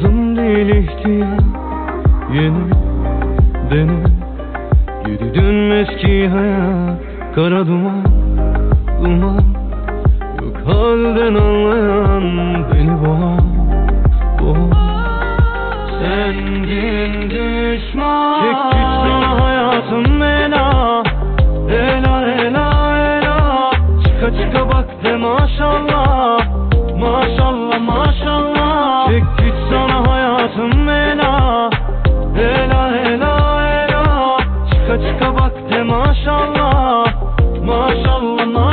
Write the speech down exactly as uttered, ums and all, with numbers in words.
Lazım değil ihtiyar, yeni dene. Geri dönmez ki hayat, kara duman, duman. Yok halden anlayan beni boğan, boğan. Sendin düşman, çek git sana hayatım ela. Ela ela ela, çıka çıka bak de maşallah. Maşallah maşallah, çek git sana hayatım ela. Ela ela ela, çıka çıka bak de maşallah. Maşallah maşallah.